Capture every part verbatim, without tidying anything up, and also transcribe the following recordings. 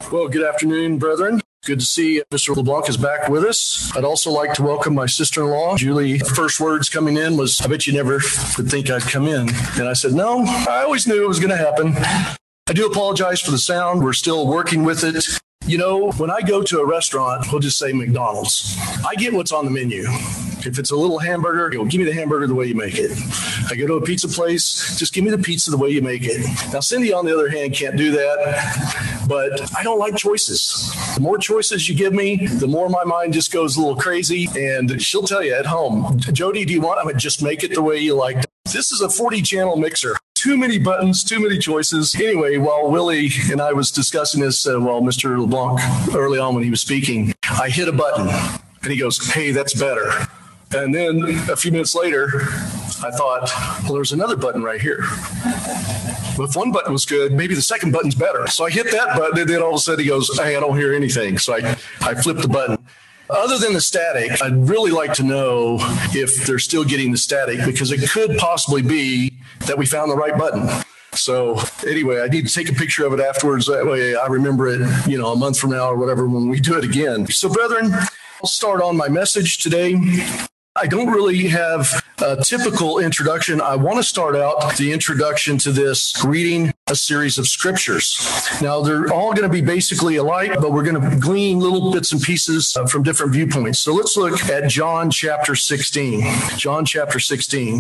Well, good afternoon, brethren. Good to see Mister LeBlanc is back with us. I'd also like to welcome my sister-in-law, Julie. First words coming in was, I bet you never would think I'd come in. And I said, no, I always knew it was going to happen. I do apologize for the sound. We're still working with it. You know, when I go to a restaurant, we'll just say McDonald's, I get what's on the menu. If it's a little hamburger, you know, give me the hamburger the way you make it. I go to a pizza place, just give me the pizza the way you make it. Now, Cindy, on the other hand, can't do that, but I don't like choices. The more choices you give me, the more my mind just goes a little crazy, and she'll tell you at home, Jody, do you want, I would just make it the way you like it. This is a forty channel mixer. Too many buttons, too many choices. Anyway, while Willie and I was discussing this, uh, while Mister LeBlanc early on when he was speaking, I hit a button and he goes, hey, that's better. And then a few minutes later, I thought, well, there's another button right here. Well, if one button was good, maybe the second button's better. So I hit that button, and then all of a sudden he goes, hey, I don't hear anything. So I, I flipped the button. Other than the static, I'd really like to know if they're still getting the static, because it could possibly be that we found the right button. So anyway, I need to take a picture of it afterwards. That way I remember it, you know, a month from now or whatever when we do it again. So brethren, I'll start on my message today. I don't really have a typical introduction. I want to start out the introduction to this reading a series of scriptures. Now, they're all going to be basically alike, but we're going to glean little bits and pieces from different viewpoints. So let's look at John chapter sixteen. John chapter sixteen.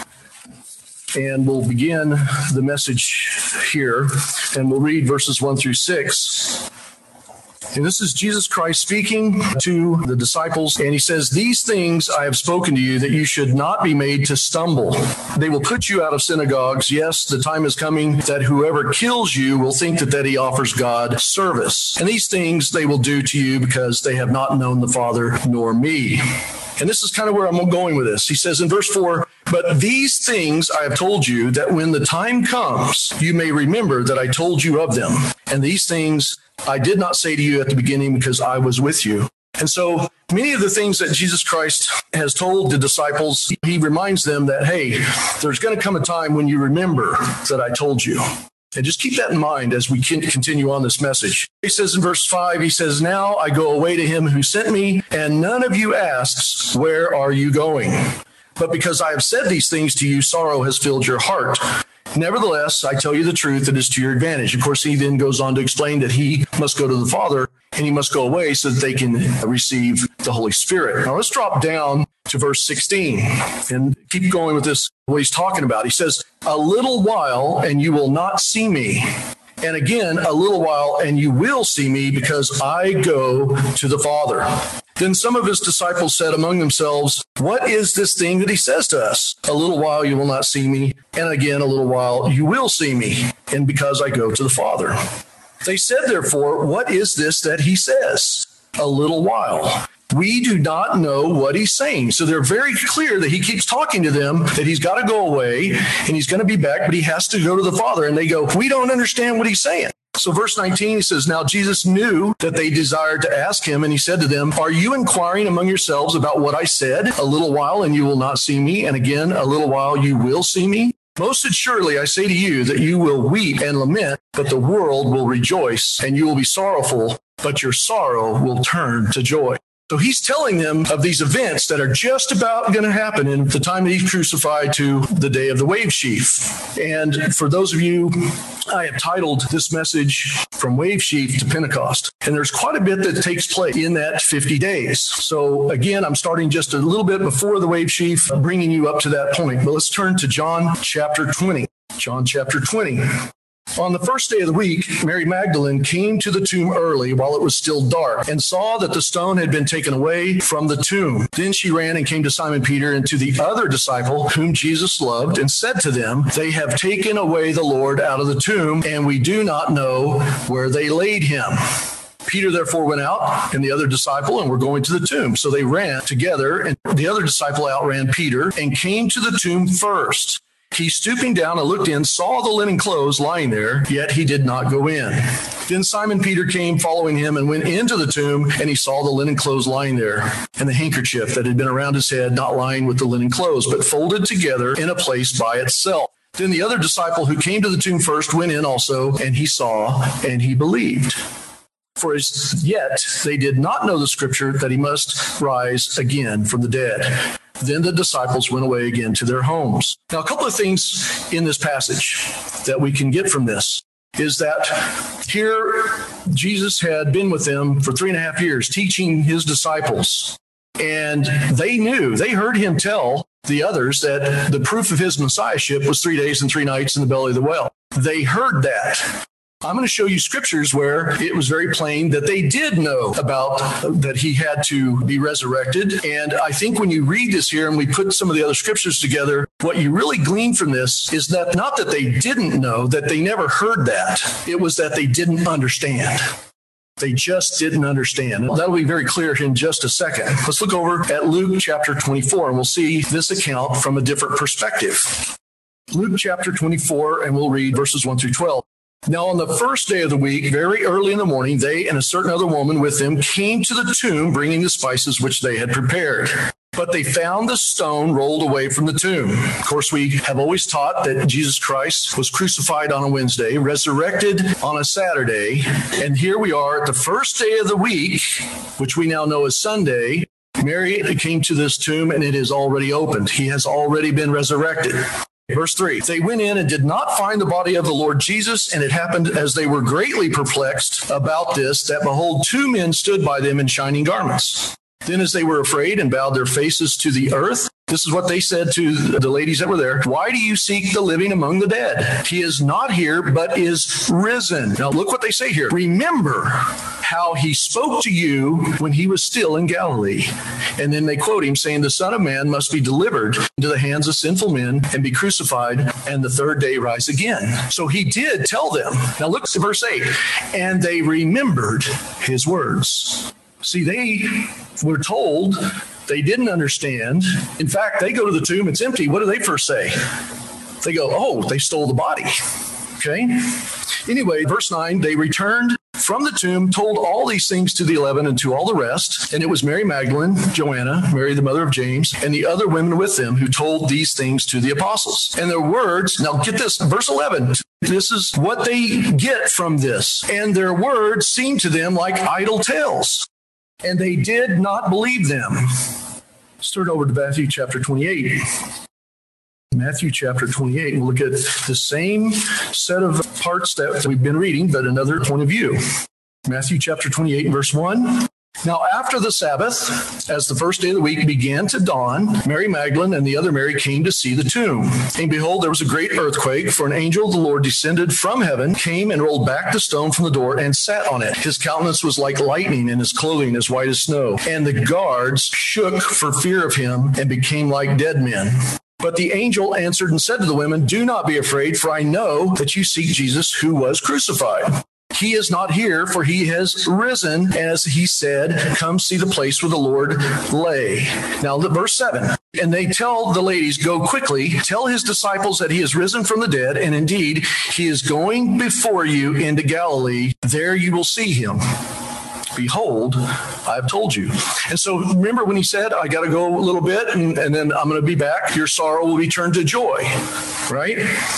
And we'll begin the message here, and we'll read verses one through six. And this is Jesus Christ speaking to the disciples, and he says, these things I have spoken to you, that you should not be made to stumble. They will put you out of synagogues. Yes, the time is coming that whoever kills you will think that, that he offers God service. And these things they will do to you because they have not known the Father nor me. And this is kind of where I'm going with this. He says in verse four, but these things I have told you, that when the time comes, you may remember that I told you of them. And these things I did not say to you at the beginning because I was with you. And so many of the things that Jesus Christ has told the disciples, he reminds them that, hey, there's going to come a time when you remember that I told you. And just keep that in mind as we continue on this message. He says in verse five, he says, now I go away to him who sent me, and none of you asks, where are you going? But because I have said these things to you, sorrow has filled your heart. Nevertheless, I tell you the truth, it is to your advantage. Of course, he then goes on to explain that he must go to the Father and he must go away so that they can receive the Holy Spirit. Now let's drop down to verse sixteen and keep going with this, what he's talking about. He says, a little while and you will not see me. And again, a little while and you will see me, because I go to the Father. Then some of his disciples said among themselves, what is this thing that he says to us? A little while you will not see me, and again a little while you will see me, and because I go to the Father. They said, therefore, what is this that he says? A little while. We do not know what he's saying. So they're very clear that he keeps talking to them, that he's got to go away and he's going to be back, but he has to go to the Father. And they go, we don't understand what he's saying. So verse nineteen, he says, now Jesus knew that they desired to ask him, and he said to them, are you inquiring among yourselves about what I said? A little while and you will not see me, and again a little while you will see me? Most assuredly, I say to you that you will weep and lament, but the world will rejoice, and you will be sorrowful, but your sorrow will turn to joy. So he's telling them of these events that are just about going to happen in the time that he's crucified to the day of the wave sheaf. And for those of you, I have titled this message From Wave Sheaf to Pentecost. And there's quite a bit that takes place in that fifty days. So again, I'm starting just a little bit before the wave sheaf, bringing you up to that point. But let's turn to John chapter twenty. John chapter twenty. On the first day of the week, Mary Magdalene came to the tomb early while it was still dark and saw that the stone had been taken away from the tomb. Then she ran and came to Simon Peter and to the other disciple whom Jesus loved and said to them, they have taken away the Lord out of the tomb, and we do not know where they laid him. Peter therefore went out and the other disciple and were going to the tomb. So they ran together, and the other disciple outran Peter and came to the tomb first. He, stooping down and looked in, saw the linen clothes lying there, yet he did not go in. Then Simon Peter came following him and went into the tomb, and he saw the linen clothes lying there, and the handkerchief that had been around his head not lying with the linen clothes, but folded together in a place by itself. Then the other disciple who came to the tomb first went in also, and he saw, and he believed. For as yet they did not know the scripture that he must rise again from the dead. Then the disciples went away again to their homes. Now, a couple of things in this passage that we can get from this is that here Jesus had been with them for three and a half years, teaching his disciples. And they knew, they heard him tell the others that the proof of his messiahship was three days and three nights in the belly of the whale. They heard that. I'm going to show you scriptures where it was very plain that they did know about that he had to be resurrected. And I think when you read this here and we put some of the other scriptures together, what you really glean from this is that not that they didn't know, that they never heard that. It was that they didn't understand. They just didn't understand. That'll be very clear in just a second. Let's look over at Luke chapter twenty-four, and we'll see this account from a different perspective. Luke chapter twenty-four, and we'll read verses one through twelve. Now, on the first day of the week, very early in the morning, they and a certain other woman with them came to the tomb, bringing the spices which they had prepared. But they found the stone rolled away from the tomb. Of course, we have always taught that Jesus Christ was crucified on a Wednesday, resurrected on a Saturday. And here we are at the first day of the week, which we now know as Sunday. Mary came to this tomb and it is already opened. He has already been resurrected. Verse three, they went in and did not find the body of the Lord Jesus, and it happened as they were greatly perplexed about this, that behold, two men stood by them in shining garments. Then as they were afraid and bowed their faces to the earth, this is what they said to the ladies that were there. Why do you seek the living among the dead? He is not here, but is risen. Now look what they say here. Remember how he spoke to you when he was still in Galilee. And then they quote him saying, the Son of Man must be delivered into the hands of sinful men and be crucified and the third day rise again. So he did tell them. Now look at verse eight. And they remembered his words. See, they were told they didn't understand. In fact, they go to the tomb, it's empty. What do they first say? They go, oh, they stole the body. Okay. Anyway, verse nine, they returned from the tomb, told all these things to the eleven and to all the rest. And it was Mary Magdalene, Joanna, Mary the mother of James, and the other women with them who told these things to the apostles. And their words, now get this, verse eleven, this is what they get from this. And their words seemed to them like idle tales. And they did not believe them. Let's turn over to Matthew chapter twenty-eight. Matthew chapter twenty-eight. We'll look at the same set of parts that we've been reading, but another point of view. Matthew chapter twenty-eight, verse one. Now, after the Sabbath, as the first day of the week began to dawn, Mary Magdalene and the other Mary came to see the tomb. And behold, there was a great earthquake, for an angel of the Lord descended from heaven, came and rolled back the stone from the door and sat on it. His countenance was like lightning and his clothing as white as snow. And the guards shook for fear of him and became like dead men. But the angel answered and said to the women, do not be afraid, for I know that you seek Jesus who was crucified. He is not here, for he has risen, as he said, come see the place where the Lord lay. Now, verse seven, and they tell the ladies, go quickly, tell his disciples that he is risen from the dead, and indeed, he is going before you into Galilee. There you will see him. Behold, I've told you. And so remember when he said, I got to go a little bit and, and then I'm going to be back. Your sorrow will be turned to joy, right?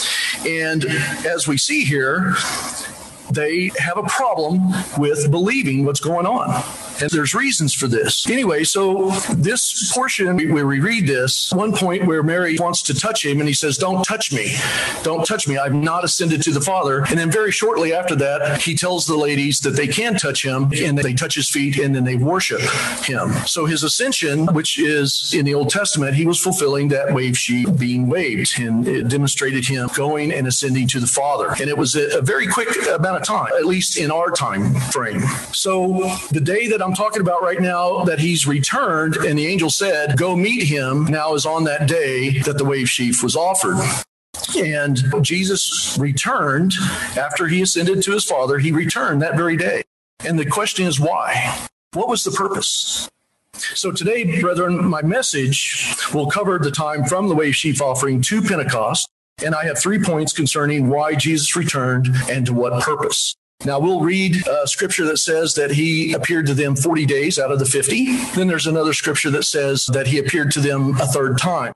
And as we see here, they have a problem with believing what's going on. And there's reasons for this. Anyway, so this portion where we read this, one point where Mary wants to touch him and he says, don't touch me. Don't touch me. I've not ascended to the Father. And then very shortly after that, he tells the ladies that they can touch him and they touch his feet and then they worship him. So his ascension, which is in the Old Testament, he was fulfilling that wave sheet being waved, and it demonstrated him going and ascending to the Father. And it was a, a very quick amount of time, at least in our time frame. So the day that I'm talking about right now that he's returned and the angel said, go meet him, now is on that day that the wave sheaf was offered. And Jesus returned after he ascended to his Father. He returned that very day. And the question is why? What was the purpose? So today, brethren, my message will cover the time from the wave sheaf offering to Pentecost. And I have three points concerning why Jesus returned and to what purpose. Now, we'll read a scripture that says that he appeared to them forty days out of the fifty. Then there's another scripture that says that he appeared to them a third time.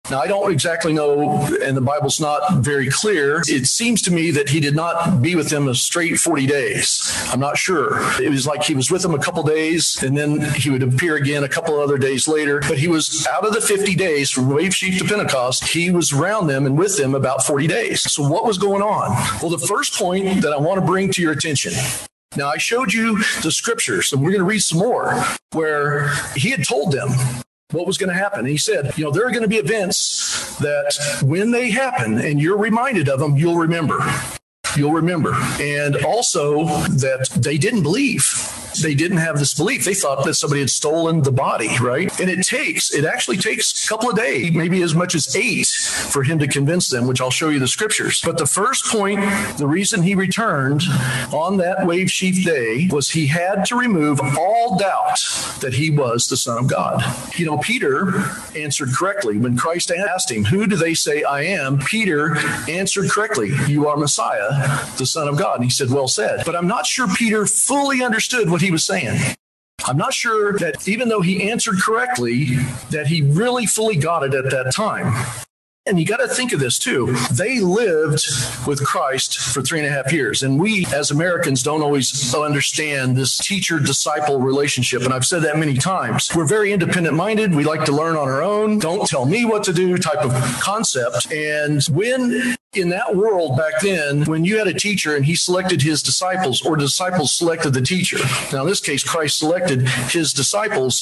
Now, I don't exactly know, and the Bible's not very clear. It seems to me that he did not be with them a straight forty days. I'm not sure. It was like he was with them a couple days, and then he would appear again a couple other days later. But he was out of the fifty days from Wave Sheep to Pentecost. He was around them and with them about forty days. So what was going on? Well, the first point that I want to bring to your attention. Now, I showed you the scriptures, and we're going to read some more, where he had told them what was going to happen. And he said, you know, there are going to be events that when they happen and you're reminded of them, you'll remember. You'll remember. And also that they didn't believe. They didn't have this belief. They thought that somebody had stolen the body, right? And it takes, it actually takes a couple of days, maybe as much as eight, for him to convince them, which I'll show you the scriptures. But the first point, the reason he returned on that Wave Sheaf day was he had to remove all doubt that he was the Son of God. You know, Peter answered correctly. When Christ asked him, who do they say I am? Peter answered correctly, you are Messiah, the Son of God. And he said, well said. But I'm not sure Peter fully understood what he was saying. I'm not sure that even though he answered correctly, that he really fully got it at that time. And you got to think of this too. They lived with Christ for three and a half years. And we as Americans don't always understand this teacher-disciple relationship. And I've said that many times. We're very independent-minded. We like to learn on our own. Don't tell me what to do type of concept. And when in that world back then, when you had a teacher and he selected his disciples, or disciples selected the teacher. Now, in this case, Christ selected his disciples.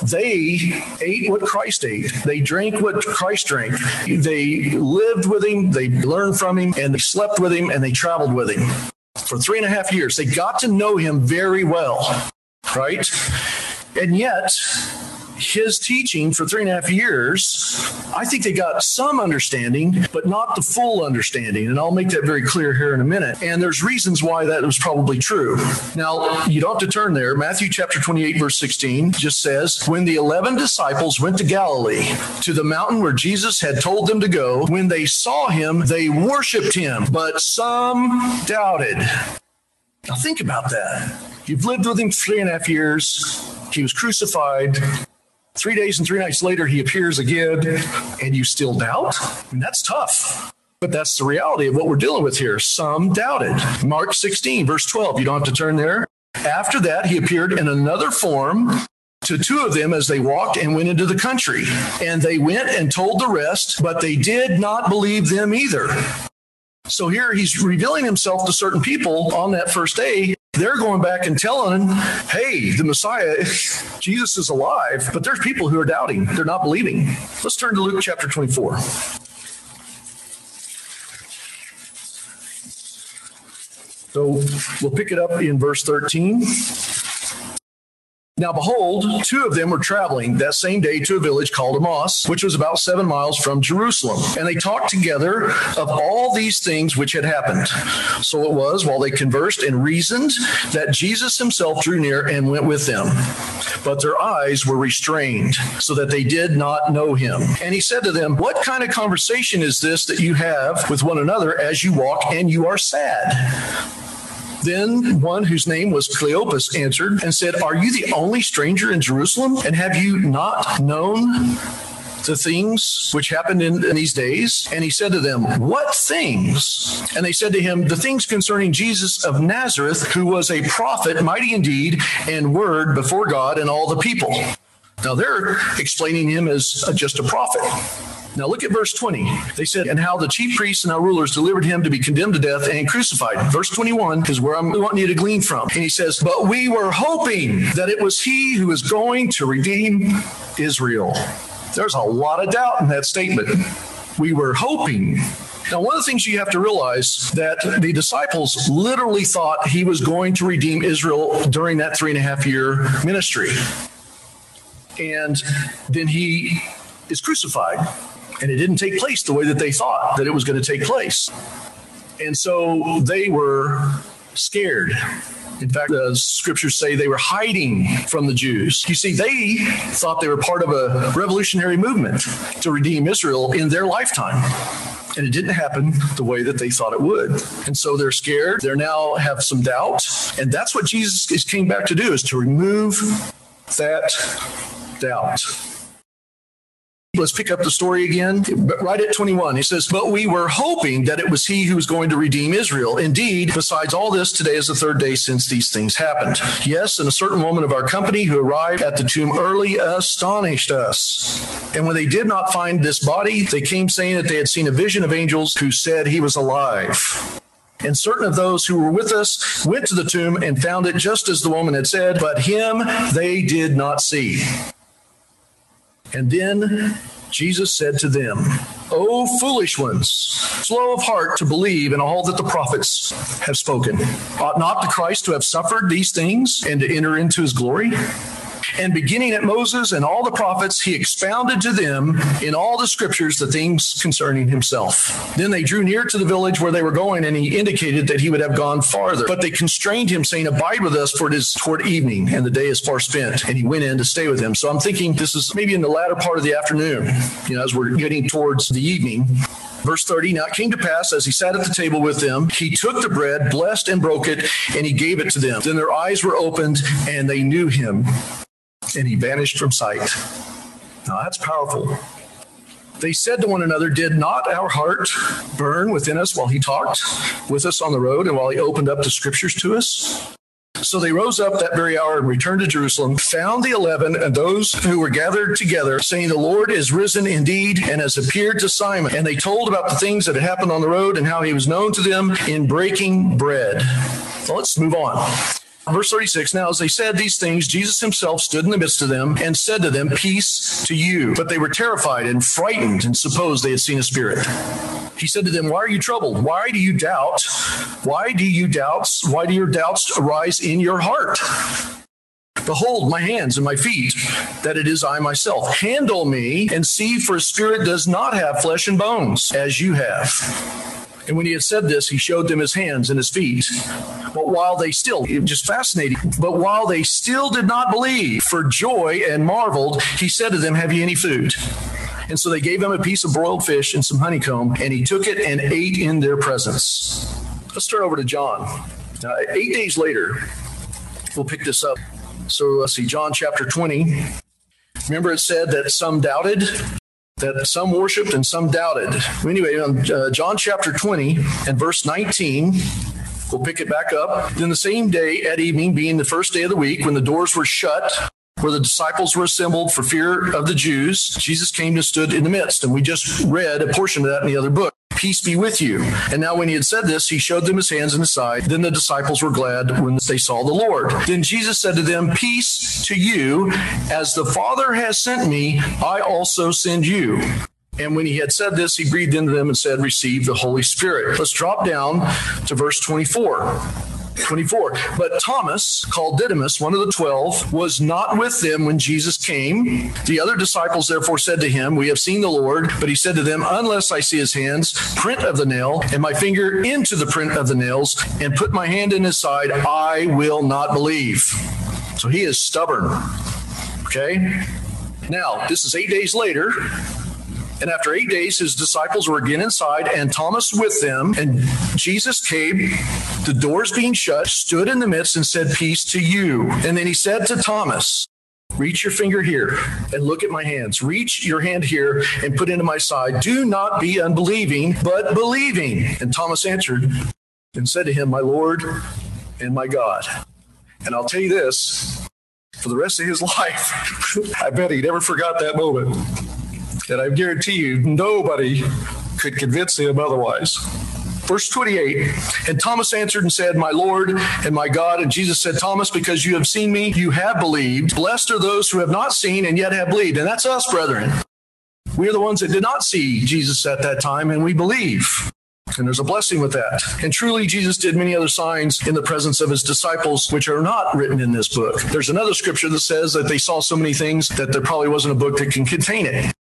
They ate what Christ ate. They drank what Christ drank. They lived with him. They learned from him, and they slept with him, and they traveled with him for three and a half years. They got to know him very well, right? And yet, his teaching for three and a half years, I think they got some understanding, but not the full understanding. And I'll make that very clear here in a minute. And there's reasons why that was probably true. Now, you don't have to turn there. Matthew chapter twenty-eight, verse sixteen just says, when the eleven disciples went to Galilee, to the mountain where Jesus had told them to go, when they saw him, they worshiped him, but some doubted. Now, think about that. You've lived with him for three and a half years. He was crucified. Three days and three nights later, he appears again, and you still doubt? I mean, that's tough. But that's the reality of what we're dealing with here. Some doubted. Mark sixteen, verse twelve. You don't have to turn there. After that, he appeared in another form to two of them as they walked and went into the country. And they went and told the rest, but they did not believe them either. So here he's revealing himself to certain people on that first day. They're going back and telling, hey, the Messiah, Jesus is alive, but there's people who are doubting. They're not believing. Let's turn to Luke chapter twenty-four. So we'll pick it up in verse thirteen. Now, behold, two of them were traveling that same day to a village called Emmaus, which was about seven miles from Jerusalem. And they talked together of all these things which had happened. So it was, while they conversed and reasoned, that Jesus himself drew near and went with them. But their eyes were restrained, so that they did not know him. And he said to them, what kind of conversation is this that you have with one another as you walk and you are sad? Then one whose name was Cleopas answered and said, are you the only stranger in Jerusalem? And have you not known the things which happened in, in these days? And he said to them, what things? And they said to him, the things concerning Jesus of Nazareth, who was a prophet, mighty in deed and word before God and all the people. Now they're explaining him as just a prophet. Now look at verse twenty. They said, and how the chief priests and our rulers delivered him to be condemned to death and crucified. Verse twenty-one is where I'm wanting you to glean from. And he says, but we were hoping that it was he who was going to redeem Israel. There's a lot of doubt in that statement. We were hoping. Now, one of the things you have to realize that the disciples literally thought he was going to redeem Israel during that three and a half year ministry. And then he is crucified. And it didn't take place the way that they thought that it was going to take place. And so they were scared. In fact, the scriptures say they were hiding from the Jews. You see, they thought they were part of a revolutionary movement to redeem Israel in their lifetime. And it didn't happen the way that they thought it would. And so they're scared. They now have some doubt. And that's what Jesus came back to do, is to remove that doubt. Let's pick up the story again. Right at twenty-one, he says, but we were hoping that it was he who was going to redeem Israel. Indeed, besides all this, today is the third day since these things happened. Yes, and a certain woman of our company who arrived at the tomb early astonished us. And when they did not find this body, they came saying that they had seen a vision of angels who said he was alive. And certain of those who were with us went to the tomb and found it just as the woman had said, but him they did not see. And then Jesus said to them, O foolish ones, slow of heart to believe in all that the prophets have spoken. Ought not the Christ to have suffered these things and to enter into his glory? And beginning at Moses and all the prophets, he expounded to them in all the scriptures the things concerning himself. Then they drew near to the village where they were going, and he indicated that he would have gone farther. But they constrained him, saying, Abide with us, for it is toward evening, and the day is far spent. And he went in to stay with them. So I'm thinking this is maybe in the latter part of the afternoon, you know, as we're getting towards the evening. Verse thirty, now it came to pass, as he sat at the table with them, he took the bread, blessed and broke it, and he gave it to them. Then their eyes were opened, and they knew him. And he vanished from sight. Now that's powerful. They said to one another, did not our heart burn within us while he talked with us on the road and while he opened up the scriptures to us? So they rose up that very hour and returned to Jerusalem, found the eleven and those who were gathered together, saying, the Lord is risen indeed and has appeared to Simon. And they told about the things that had happened on the road and how he was known to them in breaking bread. So let's move on. Verse thirty-six, now as they said these things, Jesus himself stood in the midst of them and said to them, peace to you. But they were terrified and frightened and supposed they had seen a spirit. He said to them, why are you troubled? Why do you doubt? Why do you doubt? Why do your doubts arise in your heart? Behold my hands and my feet, that it is I myself. Handle me and see, for a spirit does not have flesh and bones, as you have. And when he had said this, he showed them his hands and his feet. But while they still, just fascinating, but while they still did not believe for joy and marveled, he said to them, have you any food? And so they gave him a piece of broiled fish and some honeycomb, and he took it and ate in their presence. Let's turn over to John. Now, eight days later, we'll pick this up. So let's see, John chapter twenty. Remember it said that some doubted? That some worshipped and some doubted. Anyway, on uh, John chapter twenty and verse nineteen, we'll pick it back up. Then the same day at evening, being the first day of the week, when the doors were shut, where the disciples were assembled for fear of the Jews, Jesus came and stood in the midst. And we just read a portion of that in the other book. Peace be with you. And now when he had said this, he showed them his hands and his side. Then the disciples were glad when they saw the Lord. Then Jesus said to them, peace to you. As the Father has sent me, I also send you. And when he had said this, he breathed into them and said, receive the Holy Spirit. Let's drop down to verse twenty-four. twenty-four. But Thomas, called Didymus, one of the twelve, was not with them when Jesus came. The other disciples therefore said to him, we have seen the Lord. But he said to them, unless I see his hands, print of the nail, and my finger into the print of the nails, and put my hand in his side, I will not believe. So he is stubborn. Okay? Now, this is eight days later. And after eight days, his disciples were again inside, and Thomas with them. And Jesus came, the doors being shut, stood in the midst and said, peace to you. And then he said to Thomas, reach your finger here and look at my hands. Reach your hand here and put into my side. Do not be unbelieving, but believing. And Thomas answered and said to him, my Lord and my God. And I'll tell you this, for the rest of his life, I bet he never forgot that moment. And I guarantee you, nobody could convince him otherwise. Verse twenty-eight, and Thomas answered and said, my Lord and my God. And Jesus said, Thomas, because you have seen me, you have believed. Blessed are those who have not seen and yet have believed. And that's us, brethren. We are the ones that did not see Jesus at that time, and we believe. And there's a blessing with that. And truly, Jesus did many other signs in the presence of his disciples, which are not written in this book. There's another scripture that says that they saw so many things that there probably wasn't a book that can contain it.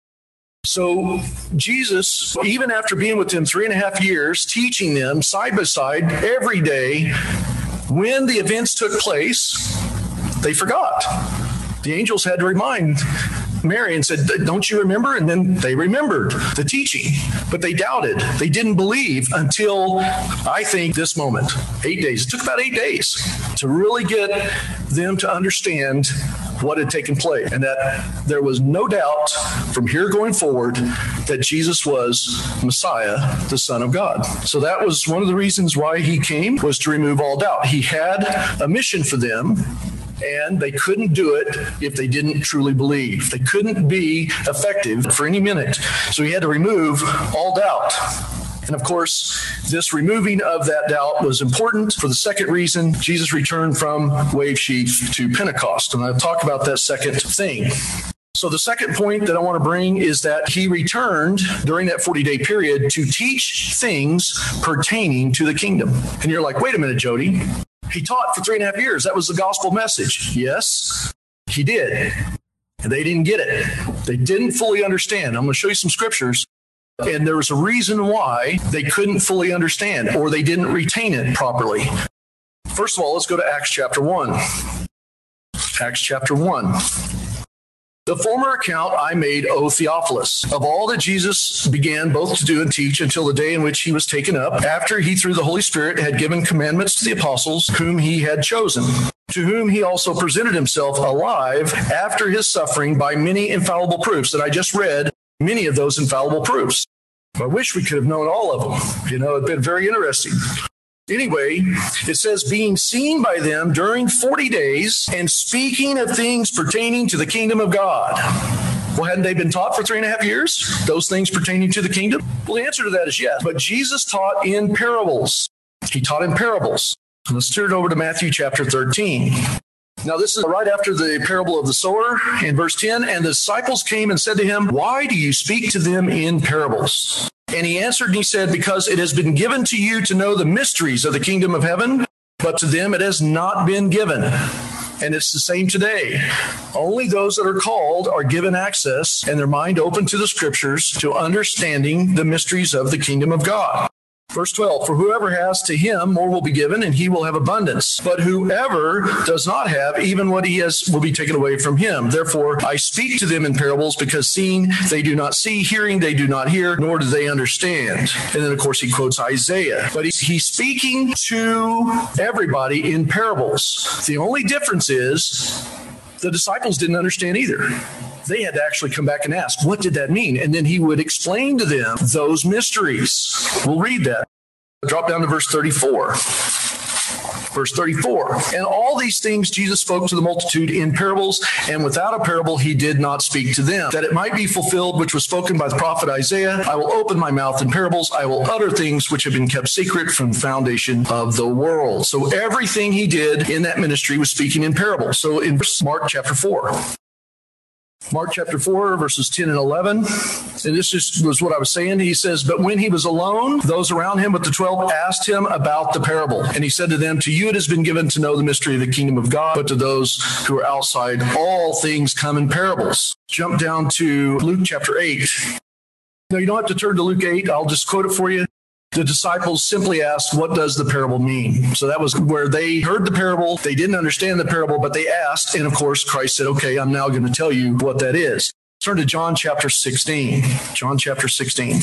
So Jesus, even after being with them three and a half years, teaching them side by side every day, when the events took place, they forgot. The angels had to remind Mary and said, don't you remember? And then they remembered the teaching, but they doubted. They didn't believe until, I think, this moment. Eight days. It took about eight days to really get them to understand what had taken place, and that there was no doubt from here going forward that Jesus was Messiah, the Son of God. So that was one of the reasons why he came, was to remove all doubt. He had a mission for them, and they couldn't do it if they didn't truly believe. They couldn't be effective for any minute. So he had to remove all doubt. And of course, this removing of that doubt was important for the second reason. Jesus returned from Wave Sheaf to Pentecost. And I'll talk about that second thing. So the second point that I want to bring is that he returned during that forty-day period to teach things pertaining to the kingdom. And you're like, wait a minute, Jody. He taught for three and a half years. That was the gospel message. Yes, he did. And they didn't get it. They didn't fully understand. I'm going to show you some scriptures. And there was a reason why they couldn't fully understand, or they didn't retain it properly. First of all, let's go to Acts chapter one. Acts chapter one. The former account I made, O Theophilus, of all that Jesus began both to do and teach until the day in which he was taken up, after he through the Holy Spirit had given commandments to the apostles whom he had chosen, to whom he also presented himself alive after his suffering by many infallible proofs. That I just read many of those infallible proofs. I wish we could have known all of them. You know, it'd been very interesting. Anyway, it says, being seen by them during forty days and speaking of things pertaining to the kingdom of God. Well, hadn't they been taught for three and a half years, those things pertaining to the kingdom? Well, the answer to that is yes. But Jesus taught in parables. He taught in parables. Let's turn it over to Matthew chapter thirteen. Now, this is right after the parable of the sower in verse ten. And the disciples came and said to him, why do you speak to them in parables? And he answered and he said, because it has been given to you to know the mysteries of the kingdom of heaven, but to them it has not been given. And it's the same today. Only those that are called are given access and their mind open to the scriptures, to understanding the mysteries of the kingdom of God. Verse twelve, for whoever has, to him more will be given, and he will have abundance. But whoever does not have, even what he has will be taken away from him. Therefore, I speak to them in parables, because seeing they do not see, hearing they do not hear, nor do they understand. And then, of course, he quotes Isaiah. But he's, he's speaking to everybody in parables. The only difference is the disciples didn't understand either. They had to actually come back and ask, what did that mean? And then he would explain to them those mysteries. We'll read that. Drop down to verse thirty-four. Verse thirty-four. And all these things Jesus spoke to the multitude in parables, and without a parable he did not speak to them, that it might be fulfilled which was spoken by the prophet Isaiah. I will open my mouth in parables. I will utter things which have been kept secret from the foundation of the world. So everything he did in that ministry was speaking in parables. So in Mark chapter four. Mark chapter four, verses ten and eleven. And this just was what I was saying. He says, but when he was alone, those around him with the twelve asked him about the parable. And he said to them, to you it has been given to know the mystery of the kingdom of God, but to those who are outside, all things come in parables. Jump down to Luke chapter eight. Now, you don't have to turn to Luke eight. I'll just quote it for you. The disciples simply asked, what does the parable mean? So that was where they heard the parable. They didn't understand the parable, but they asked. And of course, Christ said, okay, I'm now going to tell you what that is. Turn to John chapter sixteen. John chapter sixteen.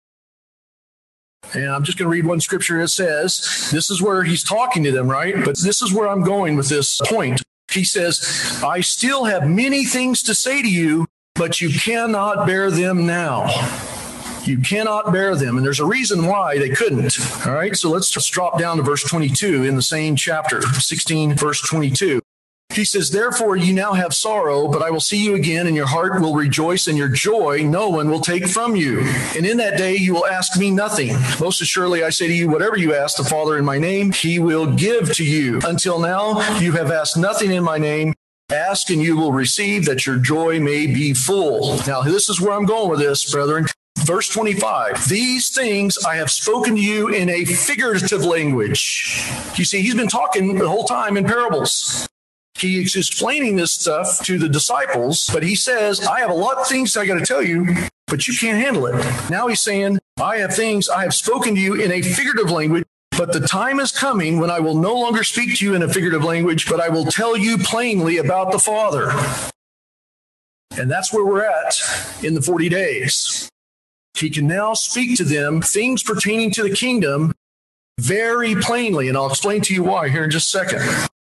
And I'm just going to read one scripture. It says, this is where he's talking to them, right? But this is where I'm going with this point. He says, I still have many things to say to you, but you cannot bear them now. You cannot bear them. And there's a reason why they couldn't. All right. So let's just drop down to verse twenty-two in the same chapter, sixteen, verse twenty-two. He says, therefore, you now have sorrow, but I will see you again, and your heart will rejoice, and your joy no one will take from you. And in that day you will ask me nothing. Most assuredly, I say to you, whatever you ask the Father in my name, he will give to you. Until now, you have asked nothing in my name. Ask and you will receive, that your joy may be full. Now, this is where I'm going with this, brethren. Verse twenty-five, these things I have spoken to you in a figurative language. You see, he's been talking the whole time in parables. He's explaining this stuff to the disciples, but he says, I have a lot of things I got to tell you, but you can't handle it. Now he's saying, I have things I have spoken to you in a figurative language, but the time is coming when I will no longer speak to you in a figurative language, but I will tell you plainly about the Father. And that's where we're at in the forty days. He can now speak to them things pertaining to the kingdom very plainly, and I'll explain to you why here in just a second.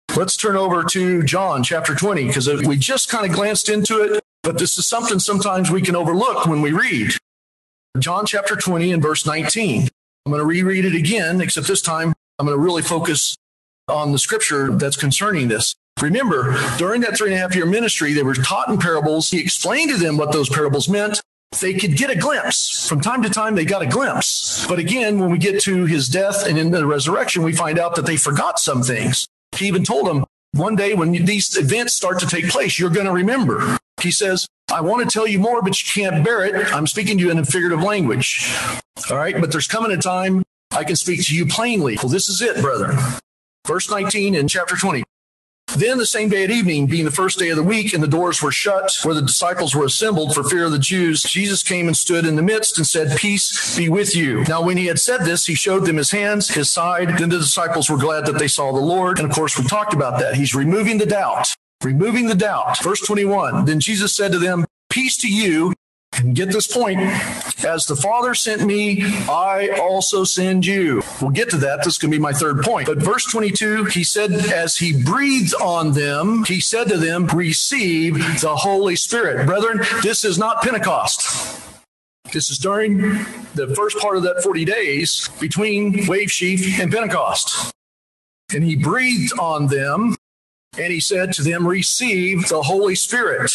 Let's turn over to John chapter twenty, because we just kind of glanced into it, but this is something sometimes we can overlook when we read. John chapter twenty and verse nineteen. I'm going to reread it again, except this time I'm going to really focus on the scripture that's concerning this. Remember, during that three and a half year ministry, they were taught in parables. He explained to them what those parables meant. They could get a glimpse. From time to time, they got a glimpse. But again, when we get to his death and in the resurrection, we find out that they forgot some things. He even told them, one day when these events start to take place, you're going to remember. He says, I want to tell you more, but you can't bear it. I'm speaking to you in a figurative language. All right, but there's coming a time I can speak to you plainly. Well, this is it, brethren. Verse nineteen in chapter twenty. Then the same day at evening, being the first day of the week, and the doors were shut, where the disciples were assembled for fear of the Jews, Jesus came and stood in the midst and said, Peace be with you. Now, when he had said this, he showed them his hands, his side. Then the disciples were glad that they saw the Lord. And of course, we talked about that. He's removing the doubt, removing the doubt. Verse twenty-one, then Jesus said to them, Peace to you. And get this point, as the Father sent me, I also send you. We'll get to that. This is going to be my third point. But verse twenty-two, he said, as he breathed on them, he said to them, receive the Holy Spirit. Brethren, this is not Pentecost. This is during the first part of that forty days between Wave Sheaf and Pentecost. And he breathed on them, and he said to them, receive the Holy Spirit.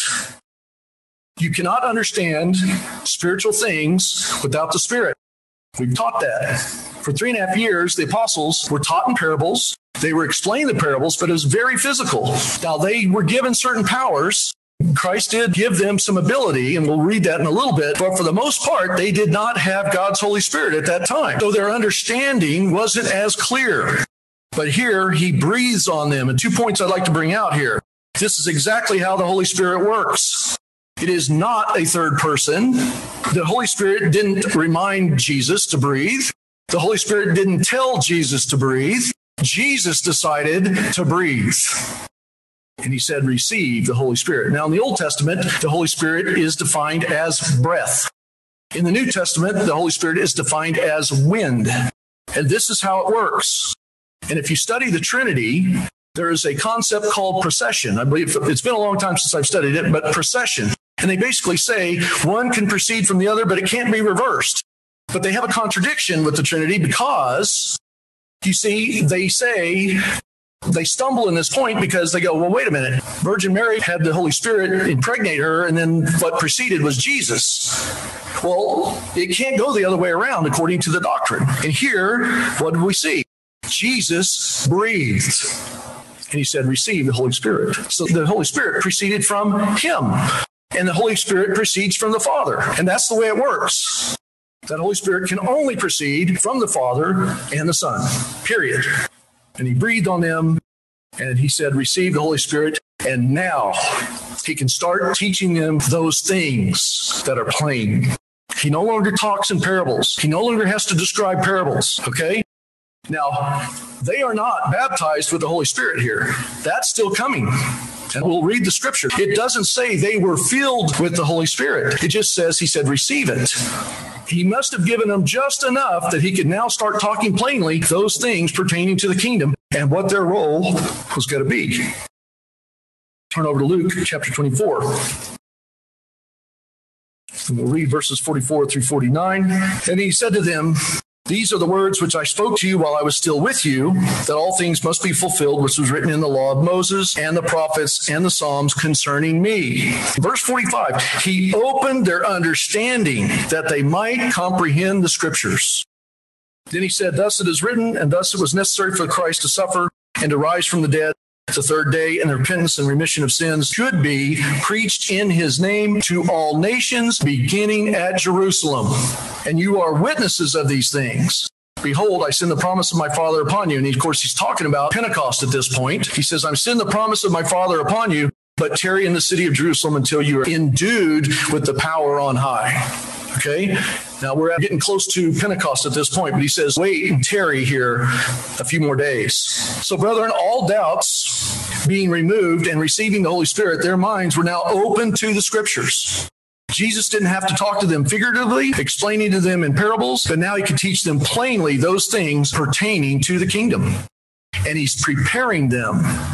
You cannot understand spiritual things without the Spirit. We've taught that. For three and a half years, the apostles were taught in parables. They were explaining the parables, but it was very physical. Now, they were given certain powers. Christ did give them some ability, and we'll read that in a little bit. But for the most part, they did not have God's Holy Spirit at that time. So their understanding wasn't as clear. But here, he breathes on them. And two points I'd like to bring out here. This is exactly how the Holy Spirit works. It is not a third person. The Holy Spirit didn't remind Jesus to breathe. The Holy Spirit didn't tell Jesus to breathe. Jesus decided to breathe. And he said, receive the Holy Spirit. Now, in the Old Testament, the Holy Spirit is defined as breath. In the New Testament, the Holy Spirit is defined as wind. And this is how it works. And if you study the Trinity, there is a concept called procession. I believe it's been a long time since I've studied it, but procession. And they basically say one can proceed from the other, but it can't be reversed. But they have a contradiction with the Trinity because, you see, they say, they stumble in this point because they go, well, wait a minute. Virgin Mary had the Holy Spirit impregnate her, and then what preceded was Jesus. Well, it can't go the other way around according to the doctrine. And here, what do we see? Jesus breathed. And he said, receive the Holy Spirit. So the Holy Spirit proceeded from him. And the Holy Spirit proceeds from the Father. And that's the way it works. That Holy Spirit can only proceed from the Father and the Son, period. And he breathed on them, and he said, receive the Holy Spirit. And now he can start teaching them those things that are plain. He no longer talks in parables. He no longer has to describe parables, okay? Now, they are not baptized with the Holy Spirit here. That's still coming. And we'll read the scripture. It doesn't say they were filled with the Holy Spirit. It just says he said, receive it. He must have given them just enough that he could now start talking plainly those things pertaining to the kingdom and what their role was going to be. Turn over to Luke chapter twenty-four. And we'll read verses forty-four through forty-nine. And he said to them, these are the words which I spoke to you while I was still with you, that all things must be fulfilled, which was written in the law of Moses and the prophets and the Psalms concerning me. Verse forty-five, he opened their understanding that they might comprehend the scriptures. Then he said, thus it is written, and thus it was necessary for Christ to suffer and to rise from the dead the third day, and the repentance and remission of sins should be preached in his name to all nations, beginning at Jerusalem. And you are witnesses of these things. Behold, I send the promise of my Father upon you. And of course, he's talking about Pentecost at this point. He says, I'm sending the promise of my Father upon you, but tarry in the city of Jerusalem until you are endued with the power on high. Okay, now we're getting close to Pentecost at this point, but he says, wait and tarry here a few more days. So, brethren, all doubts being removed and receiving the Holy Spirit, their minds were now open to the scriptures. Jesus didn't have to talk to them figuratively, explaining to them in parables, but now he could teach them plainly those things pertaining to the kingdom. And he's preparing them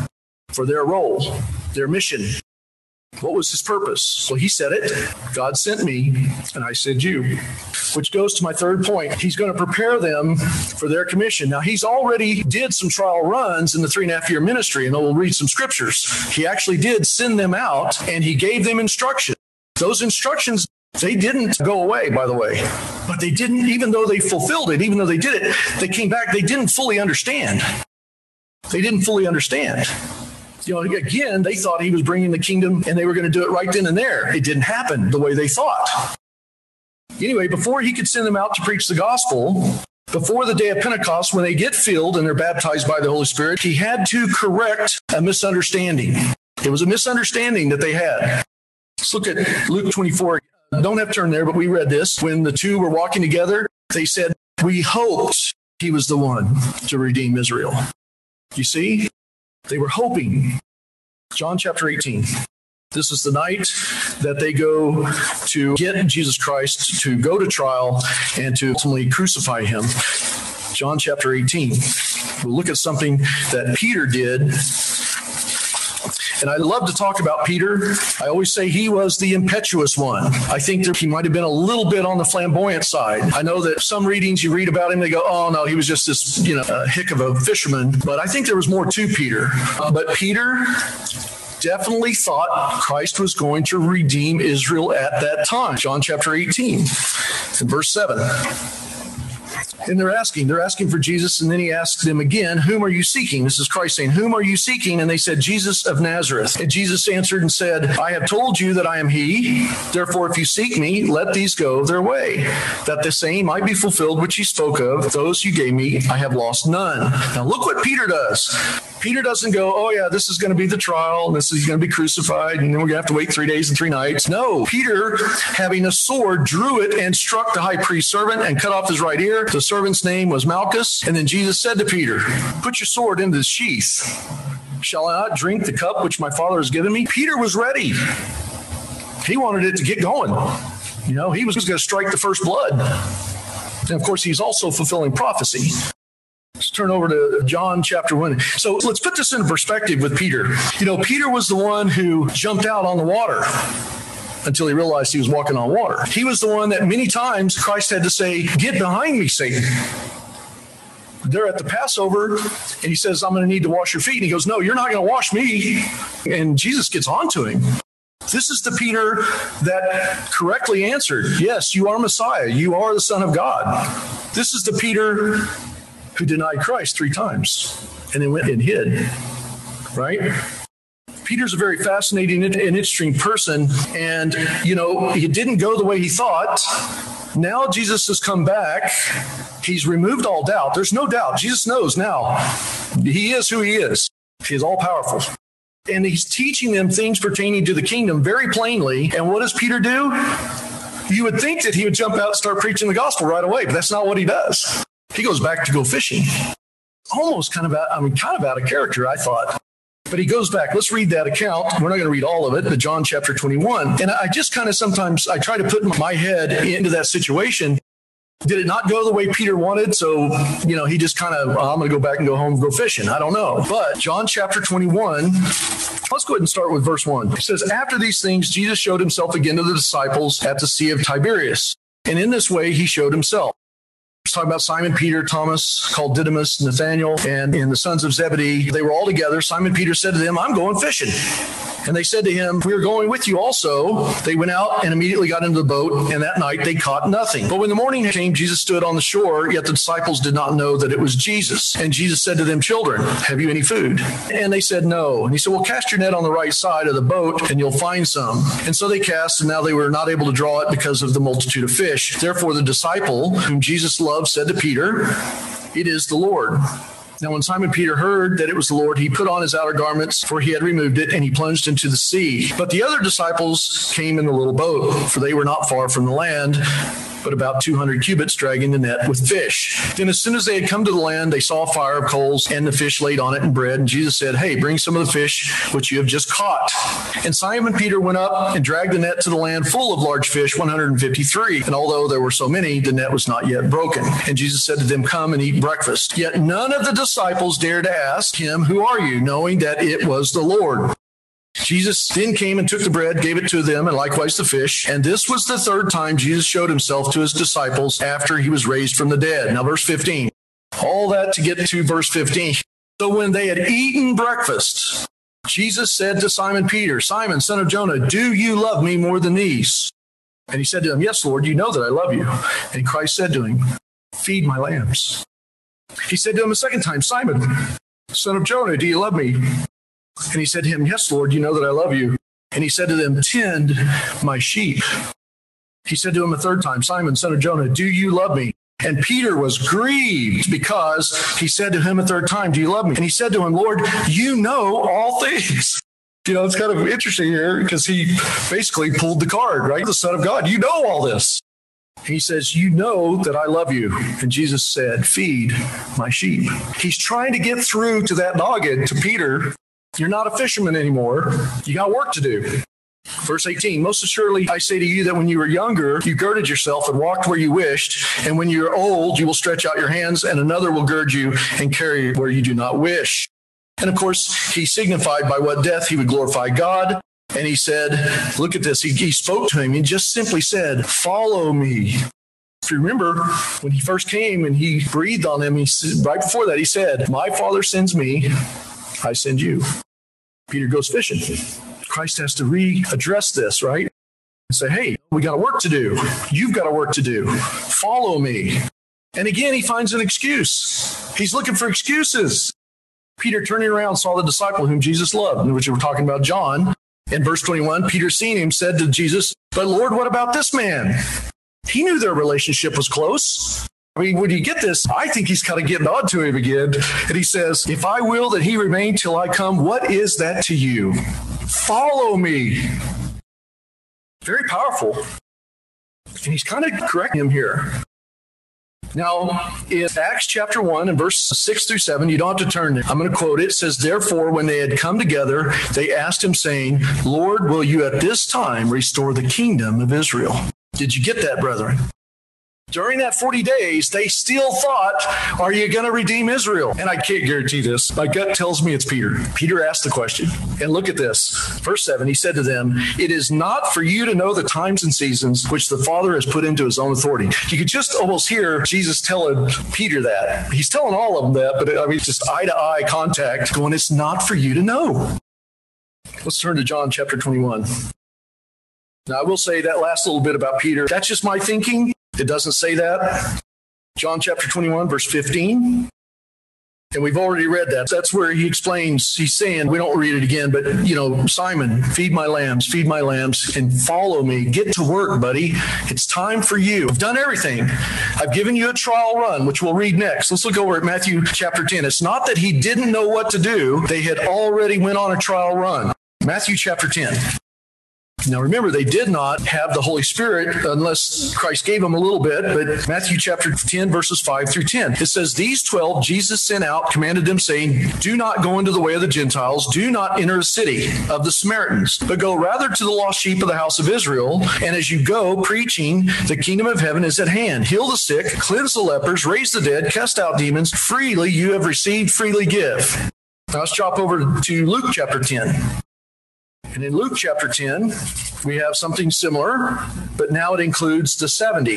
for their role, their mission. What was his purpose? Well, he said it. God sent me, and I sent you. Which goes to my third point. He's going to prepare them for their commission. Now, he's already did some trial runs in the three and a half year ministry, and we'll read some scriptures. He actually did send them out, and he gave them instructions. Those instructions, they didn't go away, by the way. But they didn't, even though they fulfilled it, even though they did it, they came back, they didn't fully understand. They didn't fully understand. You know, again, they thought he was bringing the kingdom and they were going to do it right then and there. It didn't happen the way they thought. Anyway, before he could send them out to preach the gospel, before the day of Pentecost, when they get filled and they're baptized by the Holy Spirit, he had to correct a misunderstanding. It was a misunderstanding that they had. Let's look at Luke twenty-four. Don't have to turn there, but we read this. When the two were walking together, they said, we hoped he was the one to redeem Israel. You see? They were hoping. John chapter eighteen. This is the night that they go to get Jesus Christ, to go to trial, and to ultimately crucify him. John chapter eighteen. We'll look at something that Peter did. And I love to talk about Peter. I always say he was the impetuous one. I think that he might have been a little bit on the flamboyant side. I know that some readings you read about him, they go, oh, no, he was just this, you know, a hick of a fisherman. But I think there was more to Peter. Uh, but Peter definitely thought Christ was going to redeem Israel at that time. John chapter eighteen and verse seven. And they're asking, they're asking for Jesus. And then he asked them again, whom are you seeking? This is Christ saying, whom are you seeking? And they said, Jesus of Nazareth. And Jesus answered and said, I have told you that I am he. Therefore, if you seek me, let these go their way, that the saying might be fulfilled which he spoke of. Those you gave me, I have lost none. Now look what Peter does. Peter doesn't go, oh yeah, this is going to be the trial, and this is going to be crucified, and then we're going to have to wait three days and three nights. No, Peter, having a sword, drew it and struck the high priest's servant and cut off his right ear. The servant's name was Malchus. And then Jesus said to Peter, put your sword into the sheath. Shall I not drink the cup which my Father has given me? Peter was ready. He wanted it to get going. You know, he was going to strike the first blood. And of course, he's also fulfilling prophecy. Let's turn over to John chapter one. So let's put this into perspective with Peter. You know, Peter was the one who jumped out on the water until he realized he was walking on water. He was the one that many times Christ had to say, get behind me, Satan. They're at the Passover, and he says, I'm going to need to wash your feet. And he goes, no, you're not going to wash me. And Jesus gets on to him. This is the Peter that correctly answered, yes, you are Messiah. You are the Son of God. This is the Peter who denied Christ three times and then went and hid, right? Peter's a very fascinating and interesting person. And, you know, he didn't go the way he thought. Now Jesus has come back. He's removed all doubt. There's no doubt. Jesus knows now. He is who he is. He is all powerful. And he's teaching them things pertaining to the kingdom very plainly. And what does Peter do? You would think that he would jump out and start preaching the gospel right away, but that's not what he does. He goes back to go fishing. Almost kind of out, I mean, kind of out of character, I thought. But he goes back. Let's read that account. We're not going to read all of it, but John chapter twenty-one. And I just kind of sometimes, I try to put my head into that situation. Did it not go the way Peter wanted? So, you know, he just kind of, oh, I'm going to go back and go home and go fishing. I don't know. But John chapter twenty-one, let's go ahead and start with verse one. It says, after these things, Jesus showed himself again to the disciples at the Sea of Tiberias. And in this way, he showed himself. It's talking about Simon Peter, Thomas, called Didymus, Nathanael, and, and the sons of Zebedee. They were all together. Simon Peter said to them, I'm going fishing. And they said to him, we are going with you also. They went out and immediately got into the boat, and that night they caught nothing. But when the morning came, Jesus stood on the shore, yet the disciples did not know that it was Jesus. And Jesus said to them, children, have you any food? And they said, no. And he said, well, cast your net on the right side of the boat, and you'll find some. And so they cast, and now they were not able to draw it because of the multitude of fish. Therefore the disciple, whom Jesus loved, said to Peter, it is the Lord. Now, when Simon Peter heard that it was the Lord, he put on his outer garments, for he had removed it, and he plunged into the sea. But the other disciples came in the little boat, for they were not far from the land, but about two hundred cubits, dragging the net with fish. Then as soon as they had come to the land, they saw a fire of coals and the fish laid on it and bread. And Jesus said, hey, bring some of the fish which you have just caught. And Simon Peter went up and dragged the net to the land full of large fish, one hundred fifty-three. And although there were so many, the net was not yet broken. And Jesus said to them, come and eat breakfast. Yet none of the disciples dared to ask him, who are you, knowing that it was the Lord. Jesus then came and took the bread, gave it to them, and likewise the fish. And this was the third time Jesus showed himself to his disciples after he was raised from the dead. Now, verse fifteen. All that to get to verse fifteen. So when they had eaten breakfast, Jesus said to Simon Peter, Simon, son of Jonah, do you love me more than these? And he said to him, yes, Lord, you know that I love you. And Christ said to him, feed my lambs. He said to him a second time, Simon, son of Jonah, do you love me? And he said to him, yes, Lord, you know that I love you. And he said to them, tend my sheep. He said to him a third time, Simon, son of Jonah, do you love me? And Peter was grieved because he said to him a third time, do you love me? And he said to him, Lord, you know all things. You know, it's kind of interesting here because he basically pulled the card, right? The Son of God, you know all this. He says, you know that I love you. And Jesus said, feed my sheep. He's trying to get through to that noggin, to Peter. You're not a fisherman anymore. You got work to do. Verse eighteen, most assuredly I say to you that when you were younger, you girded yourself and walked where you wished. And when you are old, you will stretch out your hands and another will gird you and carry you where you do not wish. And of course, he signified by what death he would glorify God. And he said, look at this. He, he spoke to him. He just simply said, follow me. If you remember, when he first came and he breathed on him, he right before that, he said, my Father sends me, I send you. Peter goes fishing. Christ has to readdress this, right? And say, hey, we got a work to do. You've got a work to do. Follow me. And again, he finds an excuse. He's looking for excuses. Peter, turning around, saw the disciple whom Jesus loved, which we're talking about, John. In verse twenty-one, Peter, seeing him, said to Jesus, but Lord, what about this man? He knew their relationship was close. I mean, when you get this, I think he's kind of getting on to him again. And he says, if I will that he remain till I come, what is that to you? Follow me. Very powerful. And he's kind of correcting him here. Now, in Acts chapter one and verse six through seven, you don't have to turn there. I'm going to quote it. It says, therefore, when they had come together, they asked him, saying, Lord, will you at this time restore the kingdom of Israel? Did you get that, brethren? During that forty days, they still thought, are you going to redeem Israel? And I can't guarantee this. My gut tells me it's Peter. Peter asked the question. And look at this. Verse seven, he said to them, it is not for you to know the times and seasons which the Father has put into his own authority. You could just almost hear Jesus telling Peter that. He's telling all of them that, but I mean, just eye-to-eye contact going, it's not for you to know. Let's turn to John chapter twenty-one. Now, I will say that last little bit about Peter, that's just my thinking. It doesn't say that. John chapter twenty-one, verse fifteen. And we've already read that. That's where he explains, he's saying, we don't read it again, but, you know, Simon, feed my lambs, feed my lambs, and follow me. Get to work, buddy. It's time for you. I've done everything. I've given you a trial run, which we'll read next. Let's look over at Matthew chapter ten. It's not that he didn't know what to do. They had already went on a trial run. Matthew chapter ten. Now, remember, they did not have the Holy Spirit unless Christ gave them a little bit. But Matthew chapter ten, verses five through ten, it says, these twelve Jesus sent out, commanded them, saying, do not go into the way of the Gentiles. Do not enter a city of the Samaritans, but go rather to the lost sheep of the house of Israel. And as you go, preaching, the kingdom of heaven is at hand. Heal the sick, cleanse the lepers, raise the dead, cast out demons. Freely you have received, freely give. Now let's drop over to Luke chapter ten. And in Luke chapter ten, we have something similar, but now it includes the seventy.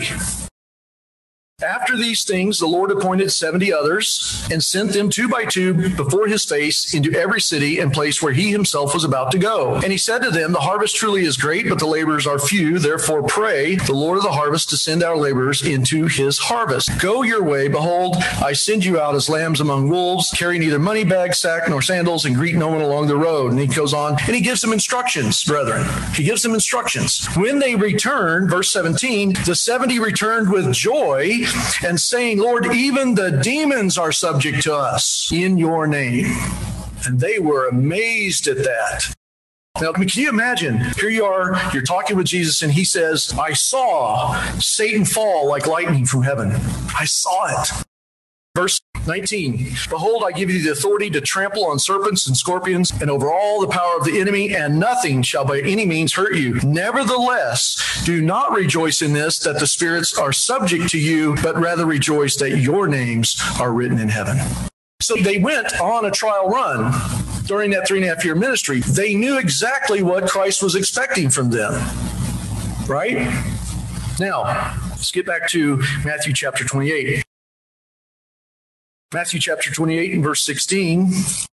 After these things, the Lord appointed seventy others and sent them two by two before his face into every city and place where he himself was about to go. And he said to them, the harvest truly is great, but the laborers are few. Therefore pray the Lord of the harvest to send our laborers into his harvest. Go your way. Behold, I send you out as lambs among wolves. Carry neither money bag, sack, nor sandals, and greet no one along the road. And he goes on, and he gives them instructions, brethren. He gives them instructions. When they return, verse seventeen, the seventy returned with joy, and saying, Lord, even the demons are subject to us in your name. And they were amazed at that. Now, can you imagine? Here you are, you're talking with Jesus, and he says, I saw Satan fall like lightning from heaven. I saw it. Verse nineteen, behold, I give you the authority to trample on serpents and scorpions and over all the power of the enemy, and nothing shall by any means hurt you. Nevertheless, do not rejoice in this, that the spirits are subject to you, but rather rejoice that your names are written in heaven. So they went on a trial run during that three and a half year ministry. They knew exactly what Christ was expecting from them, right? Now, let's get back to Matthew chapter twenty-eight. Matthew chapter twenty-eight and verse sixteen.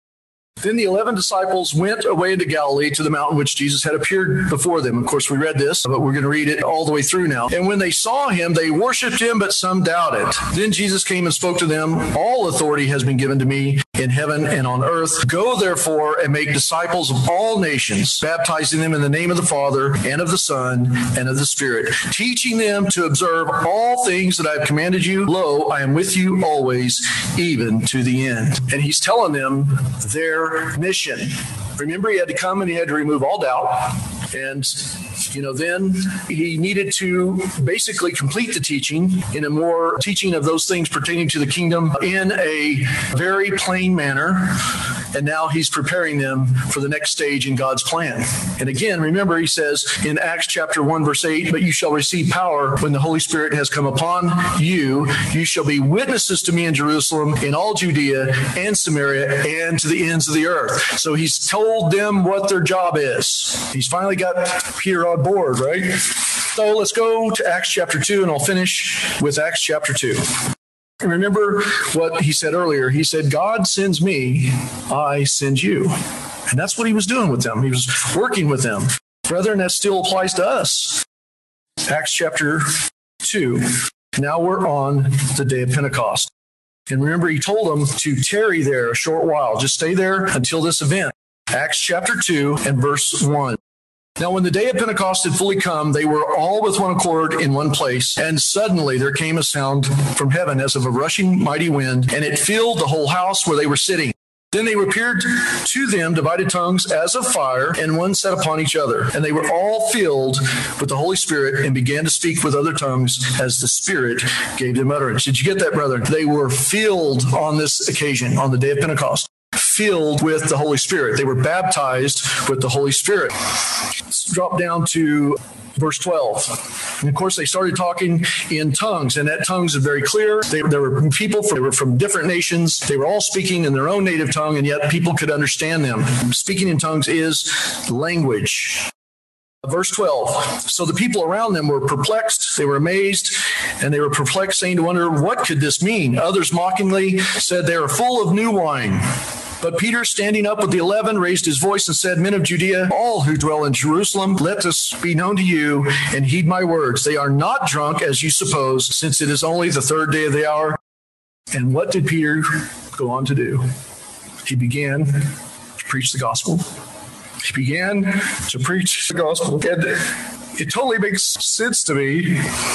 Then the eleven disciples went away into Galilee to the mountain which Jesus had appeared before them. Of course, we read this, but we're going to read it all the way through now. And when they saw him, they worshiped him, but some doubted. Then Jesus came and spoke to them. All authority has been given to me in heaven and on earth. Go therefore and make disciples of all nations, baptizing them in the name of the Father and of the Son and of the Spirit, teaching them to observe all things that I have commanded you. Lo, I am with you always, even to the end. And he's telling them their mission. Remember, he had to come and he had to remove all doubt. And, you know, then he needed to basically complete the teaching in a more teaching of those things pertaining to the kingdom in a very plain manner. And now he's preparing them for the next stage in God's plan. And again, remember, he says in Acts chapter one, verse eight, but you shall receive power when the Holy Spirit has come upon you. You shall be witnesses to me in Jerusalem, in all Judea and Samaria, and to the ends of the earth. So he's told them what their job is. He's finally got Peter on board, right? So let's go to Acts chapter two, and I'll finish with Acts chapter two. And remember what he said earlier. He said, God sends me, I send you. And that's what he was doing with them. He was working with them. Brethren, that still applies to us. Acts chapter two. Now we're on the day of Pentecost. And remember, he told them to tarry there a short while. Just stay there until this event. Acts chapter two and verse one. Now, when the day of Pentecost had fully come, they were all with one accord in one place. And suddenly there came a sound from heaven as of a rushing mighty wind, and it filled the whole house where they were sitting. Then they appeared to them divided tongues as of fire, and one sat upon each other. And they were all filled with the Holy Spirit and began to speak with other tongues as the Spirit gave them utterance. Did you get that, brethren? They were filled on this occasion, on the day of Pentecost. Filled with the Holy Spirit. They were baptized with the Holy Spirit. Let's drop down to verse twelve. And of course, they started talking in tongues, and that tongues is very clear. They, there were people from, they were from different nations. They were all speaking in their own native tongue, and yet people could understand them. Speaking in tongues is language. Verse twelve, so the people around them were perplexed, they were amazed, and they were perplexed, saying to one another, what could this mean? Others mockingly said, they are full of new wine. But Peter, standing up with the eleven, raised his voice and said, men of Judea, all who dwell in Jerusalem, let this be known to you, and heed my words. They are not drunk, as you suppose, since it is only the third day of the hour. And what did Peter go on to do? He began to preach the gospel. He began to preach the gospel. And it totally makes sense to me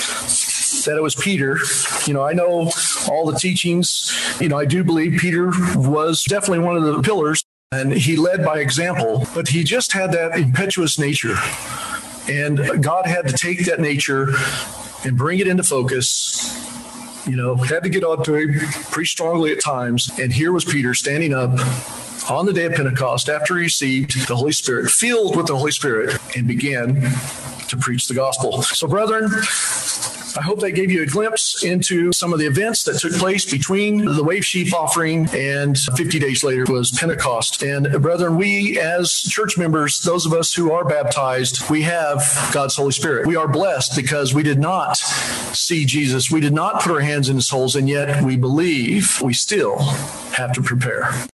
that it was Peter. You know, I know all the teachings. You know, I do believe Peter was definitely one of the pillars, and he led by example, but he just had that impetuous nature. And God had to take that nature and bring it into focus. You know, had to get on to him pretty strongly at times. And here was Peter standing up on the day of Pentecost after he received the Holy Spirit, filled with the Holy Spirit, and began to preach the gospel. So, brethren, I hope that gave you a glimpse into some of the events that took place between the wave sheaf offering and fifty days later was Pentecost. And brethren, we as church members, those of us who are baptized, we have God's Holy Spirit. We are blessed because we did not see Jesus. We did not put our hands in his holes, and yet we believe we still have to prepare.